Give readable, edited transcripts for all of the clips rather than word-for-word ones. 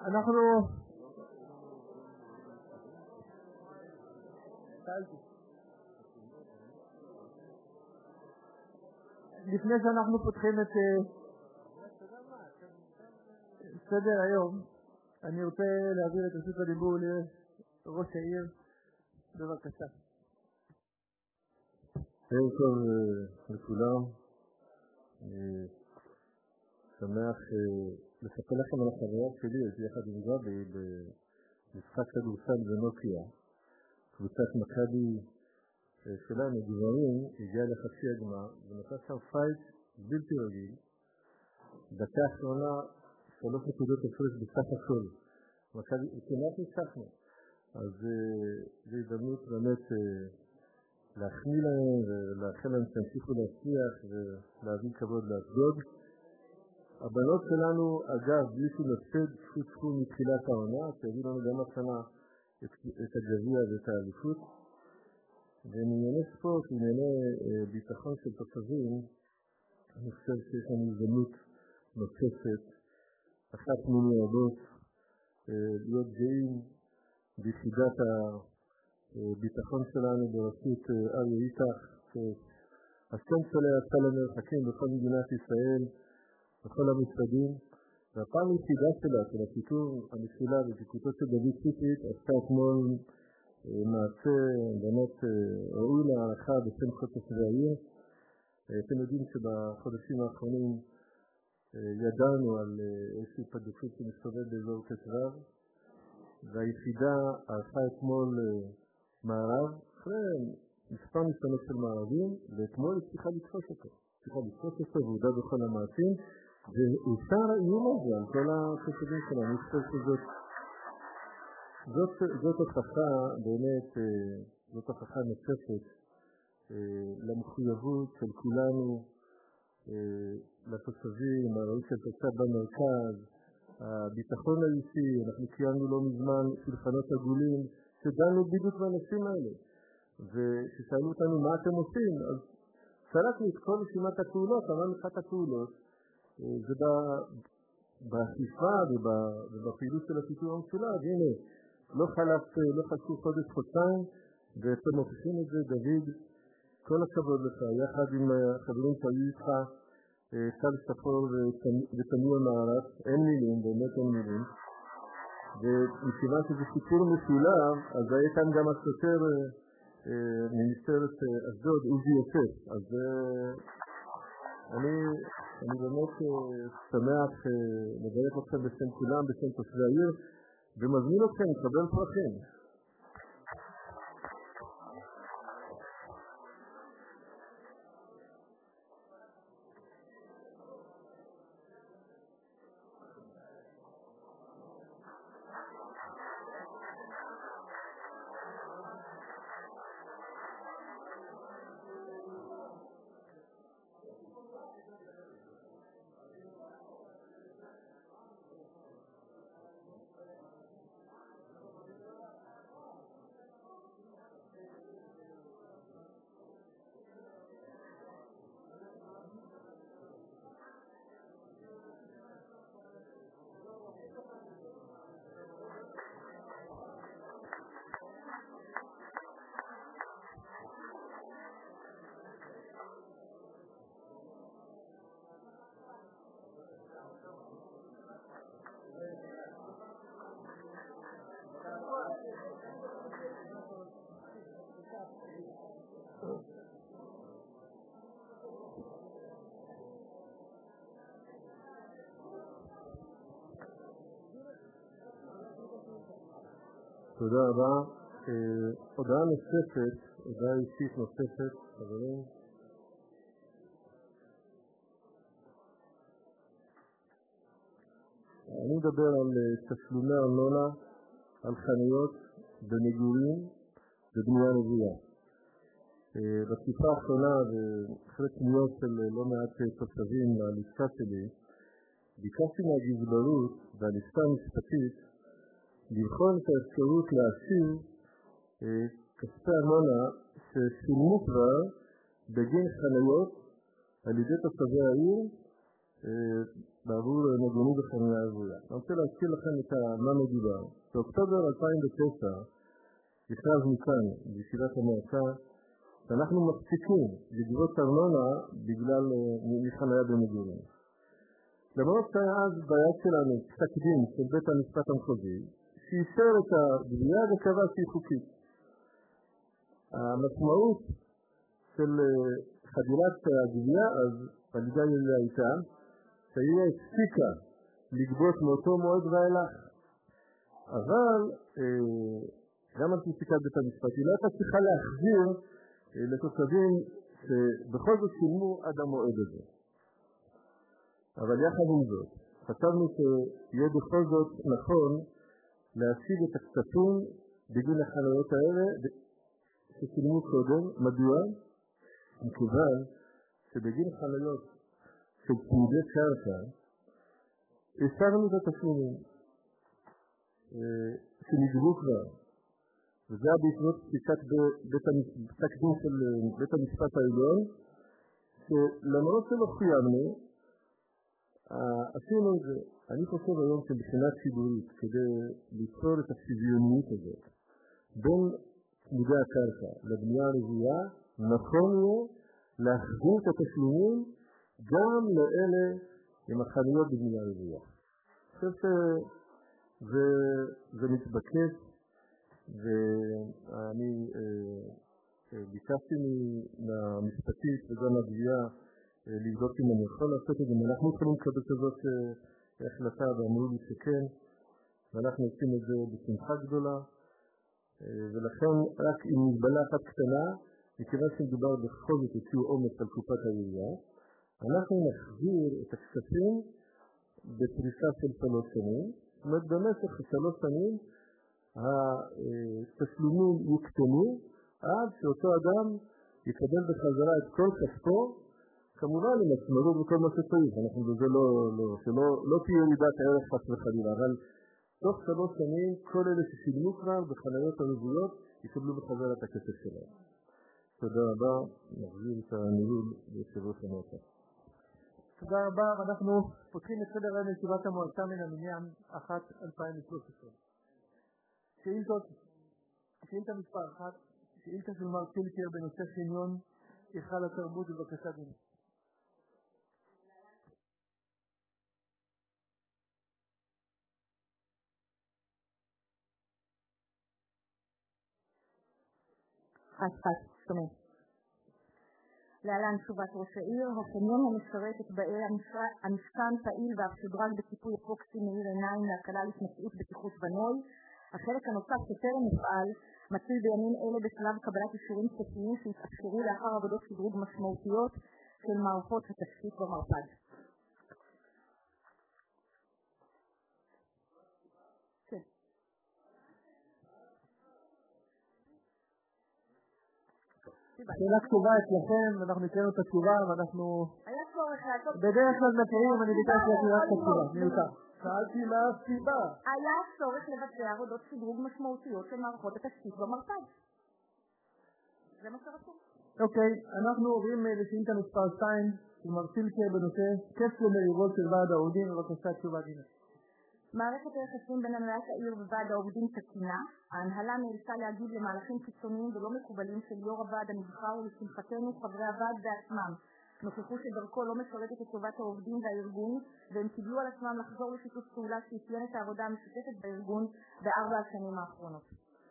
אנחנו לפני שאנחנו פותחים את סדר היום, אני רוצה להעביר את רשות הדיבור לראש העיר. בבקשה. ערב טוב לכולם. שמח לספר לכם על החוויה שלי, הייתי יחד עם גבי במשחק כדורסל בנוקיה. קבוצת מכבי שלנו, גברים, הגיעה לחצי הגמר, ונעשה שם פייט בלתי רגיל. דקה האחרונה, 3 נקודות הפרש בסך הכל. מכבי, כמעט ניצחנו. אז זו הזדמנות באמת להחמיא להם ולאחל להם שימשיכו להצליח ולהביא כבוד לאשדוד. הבנות שלנו, אגב, בלי שנפסד תפו מתחילת העונה, שהביא לנו גם השנה את הגביע ואת האליפות. וענייני ספורט, ענייני ביטחון של תושבים, אני חושב שיש לנו הזדמנות נוספת, אחת מיני רבות, להיות גאים ביחידת הביטחון שלנו בראשות אריה איתך, שהשם שלה יצא למרחקים בכל מדינת ישראל, בכל המשרדים, והפעם היחידה שלה, של השיטור המסילה ופיקודו של דוד ציפית, עשתה אתמול מעשה באמת ראוי להערכה בשם כל תושבי העיר. אתם יודעים שבחודשים האחרונים ידענו על איזושהי פדופילית שמסתובב באזור כתרב, והיחידה ערכה אתמול מערב, אחרי מספר ניסיונות של מערבים, ואתמול הצליחה לתפוס אותו. והודע בכל המעשים, ואושר האיום הזה על כל התושבים שלנו. אני חושב שזאת הוכחה, באמת, זאת הוכחה נוספת למחויבות של כולנו, לתושבים, הראוי של תושב במרכז, הביטחון האישי. אנחנו קיימנו לא מזמן שולחנות עגולים שדנו בדיוק בנושאים האלה, וששאלו אותנו מה אתם עושים, אז שלחנו את כל רשימת הפעולות, אמרנו אחת הפעולות, זה באכיפה ובפעילות של השיטור המשולב. הנה, לא חלפו חודש-חודשיים, ואתם מוכיחים את זה. דוד, כל הכבוד לך, יחד עם החברים שהיו איתך, סל ספור ותמיר מערב, אין מילים, באמת אין מילים. ומכיוון שזה סיפור משולב, אז היה כאן גם השוטר ממשטרת אשדוד, עוזי יוסף. אז אני באמת שמח לברך אתכם בשם כולם, בשם תושבי העיר, ומזמין אתכם לקבל פרחים. תודה רבה. הודעה נוספת, הודעה אישית נוספת, חברים. אני מדבר על תשלומי ארנונה על חנויות במגורים ובנייה רוויה. בתקופה האחרונה, וחלק פניות של לא מעט תושבים ללשכה שלי, ביקשתי מהגזברות והלשכה המשפטית לבחון את האפשרות להשיב כספי ארנונה ששולמו כבר בגין חנויות על ידי תושבי העיר בעבור נגוני וחניה רוויה. אני רוצה להזכיר לכם את מה מדובר. באוקטובר 2009 הכרזנו כאן בישיבת המועצה שאנחנו מפסיקים לגבות ארנונה בגלל מחניה במגורים. למרות שהיה אז ביד שלנו פסק דין של בית המשפט המחוזי שאישר את הגבייה וקבע שהיא חוקית. המשמעות של חדילת הגבייה אז על ידי הייתה שהיא הפסיקה לגבות מאותו מועד ואילך. אבל גם על פסיקת בית המשפט היא לא הייתה צריכה להחזיר לתושבים שבכל זאת שילמו עד המועד הזה. אבל יחד עם זאת, חשבנו שיהיה בכל זאת נכון להשיג את הכספים בגין החניות האלה ששילמו קודם. מדוע? מכיוון שבגין חניות של צמודי קרקע הסרנו את התשלומים שנגבו כבר, וזה היה בעקבות פסק דין של בית המשפט העליון, שלמרות שלא חייבנו, עשינו את זה. אני חושב היום שבחינה ציבורית, כדי ליצור את השוויוניות הזאת בין צמודי הקרקע לבנייה הרוויה, נכון יהיה להחזיר את התשלומים גם לאלה עם החנויות בבנייה רוויה. אני חושב שזה מתבקש, ואני ביקשתי מהמשפטית וגם מהגבייה לבדוק אם אני יכול לעשות את זה. אנחנו יכולים לקבל כזאת החלטה ואמרו לי שכן, ואנחנו עושים את זה בשמחה גדולה, ולכן רק עם מגבלה אחת קטנה, מכיוון שמדובר בכל זאת הציעו עומס על קופת העירייה, אנחנו נחזיר את הכספים בפריסה של 3 שנים, זאת אומרת במשך 3 שנים התשלומים יוקטנו עד שאותו אדם יקבל בחזרה את כל כספו, כמובן עם הצמדות וכל מה שצריך. אנחנו בזה שלא תהיה ירידת ערך חס וחלילה, אבל תוך 3 שנים כל אלה ששילמו כבר בחניות הרוויות יקבלו בחזרה את הכסף שלהם. תודה רבה, נחזיר את הניהול בישיבות המועצה. תודה רבה, אנחנו פותחים את סדר היום לישיבת המועצה מן המניין 1/2013. שאילתה מספר 1, שאילתה של מר פילקר בנושא חניון היכל התרבות, בבקשה דינה. להלן תשובת ראש העיר. החניון המשרת את באי המשכן פעיל ואף שודרג בטיפול אפוקסי מאיר עיניים להקלה להתנשאות בטיחות בנוי. החלק הנוסף שטרם מופעל מצוי בימים אלה בשלב קבלת אישורים סופיים שהתאפשרו לאחר עבודות שדרוג משמעותיות של מערכות התשתית במרפד. שאלה כתובה אצלכם, אנחנו נקראנו את התשובה ואנחנו היה צורך לעשות בדרך כלל מכירים, אני ביקשתי להקריא רק את התשובה, מיותר. שאלתי לה סיבה. היה צורך לבצע עבודות שדרוג משמעותיות של מערכות התשתית במרפד. זה מה שרצו. אוקיי, אנחנו עוברים לשאילתה מספר 2 של מר פילקר בנושא כיף למריבות של ועד העובדים. בבקשה תשובה דינה. מערכת היחסים בין הנהלת העיר וועד העובדים תקינה. ההנהלה נאלצה להגיב למהלכים קיצוניים ולא מקובלים של יו"ר הוועד הנבחר, ולשמחתנו חברי הוועד בעצמם נוכחו שדרכו לא משרתת את טובת העובדים והארגון, והם קיבלו על עצמם לחזור לשיתוף פעולה שאפיין את העבודה המשותפת בארגון ב4 השנים האחרונות.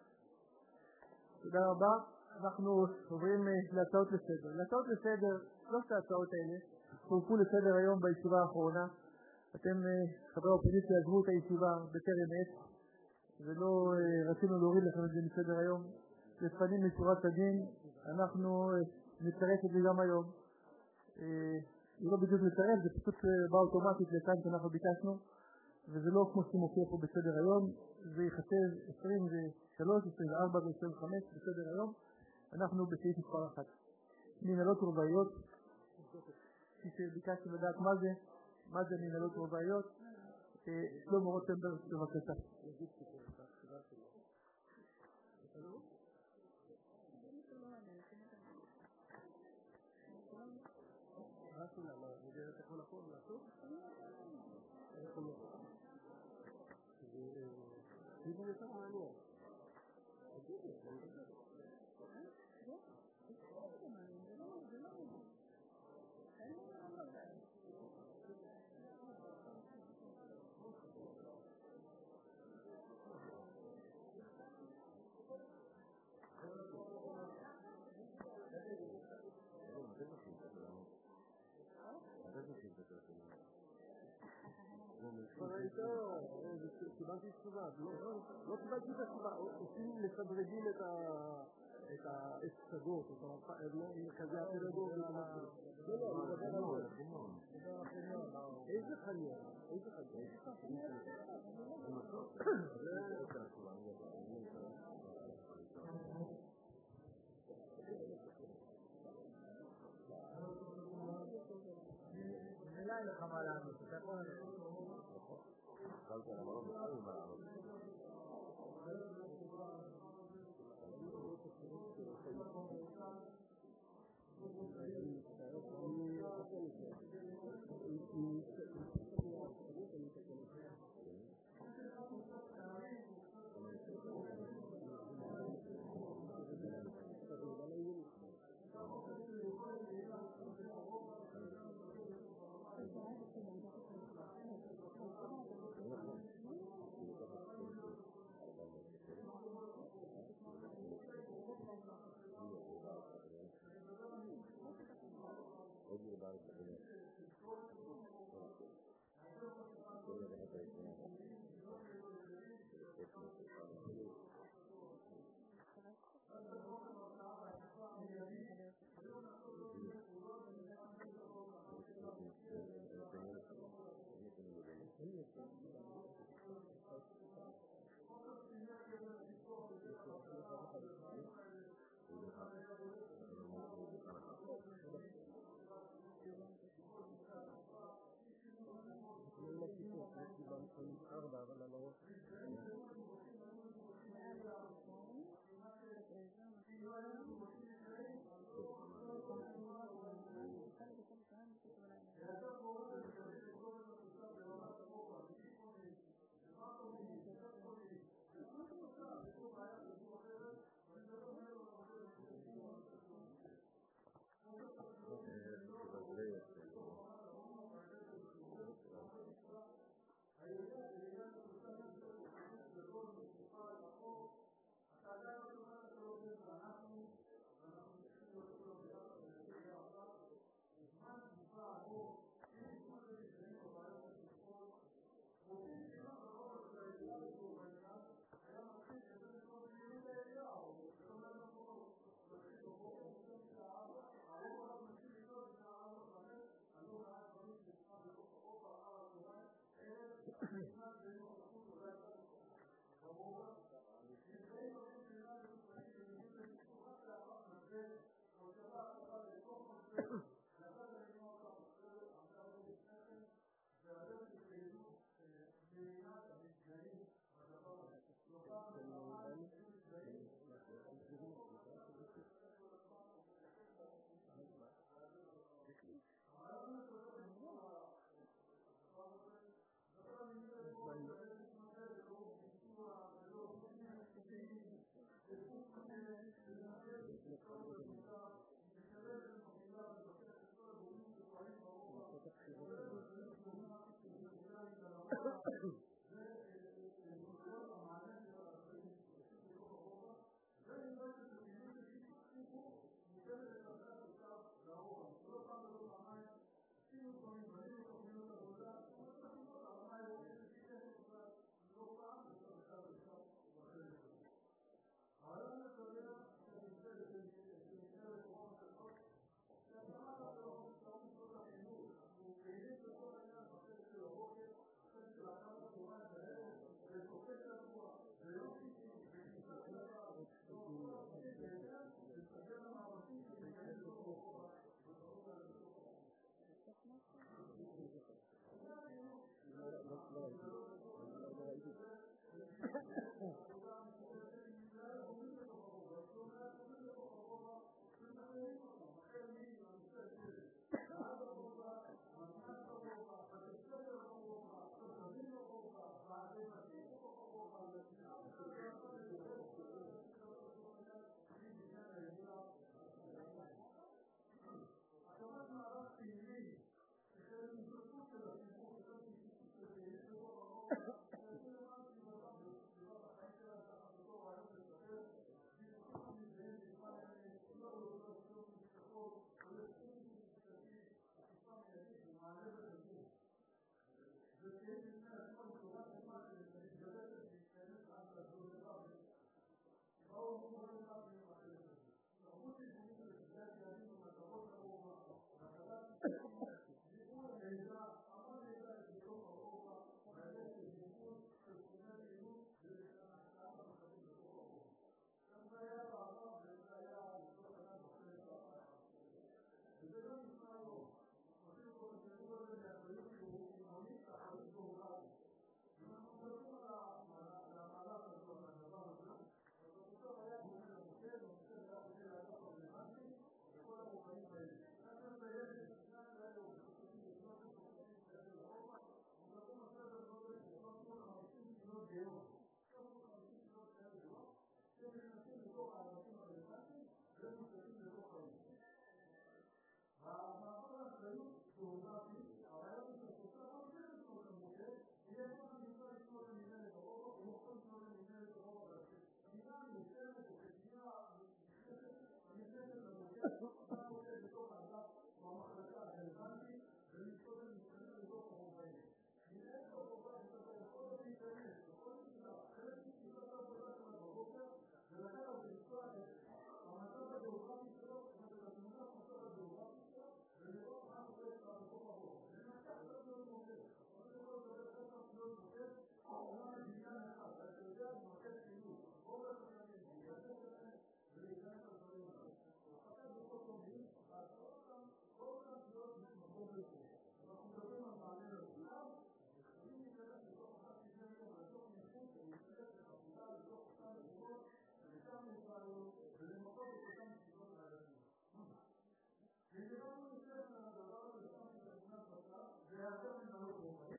תודה רבה. אנחנו עוברים להצעות לסדר. להצעות לסדר, 3 ההצעות האלה צורפו לסדר היום בישיבה האחרונה. אתם, חברי האופוזיציה, עזבו את הישיבה בטרם עת, ולא רצינו להוריד לכם את זה מסדר היום. לפנים משורת הדין, אנחנו נצרף את זה גם היום. זה לא בדיוק לצרף, זה פשוט בא אוטומטית לכאן שאנחנו ביקשנו, וזה לא כמו שמופיע פה בסדר היום. זה ייחשב 23, 24 ו-25 בסדר היום. אנחנו בסעיף מספר 1. מנהלות רובעיות, שביקשתי לדעת מה זה מנהלות רובעיות. שלמה רוטנברג, בבקשה. משהו נגד את הכל הכל לעשות? איך אומר? זה יותר מעניין. תגידי, אני מדבר. קיבלתי תשובה, לא קיבלתי את התשובה, עושים מסדרגים את ההפסגות, את מרכזי הפדגוגיה. לא, אני מדבר על זה. איזה חניון? איזה חניון? לך מה לענות, אתה יכול חלתי על המרום בכלל מה לענות.